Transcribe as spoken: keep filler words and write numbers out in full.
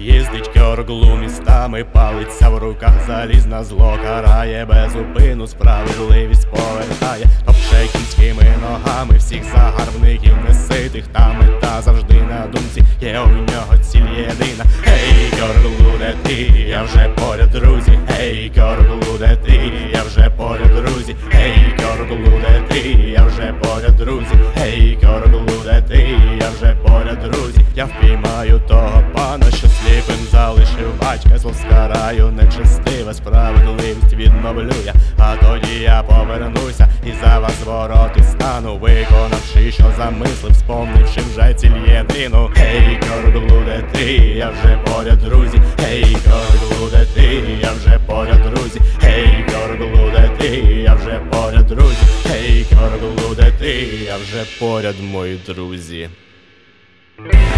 Їздить Кьорглу містами, палиться в руках залізна зло, карає без зупину, справедливість повертає, топче кінськими ногами всіх загарбників неситих. Та мета завжди на думці, є у нього ціль єдина. Гей, Кьорглу, де ти? Я вже поряд, друзі. Гей, Кьорглу, де ти? Я вже поряд, друзі. Гей, Кьорглу, де ти? Я вже поряд, друзі. Гей, Кьорглу, де ти? Я вже поряд, друзі. Я впіймаю того пана, що сліпим залишив батька. Зло скараю, нечестиве, справедливість відновлю я. А тоді я повернуся і за вас вороти стану, виконавши, що замислив, спомнивши вже ціль єдину. Гей, Кьорглу, де ти? Я вже поряд, друзі. Гей, Кьорглу, де ти? Я вже поряд, друзі. Гей, Кьорглу, де ти? Я вже поряд, друзі. Гей, Кьорглу, де ти? Я вже поряд, мої друзі.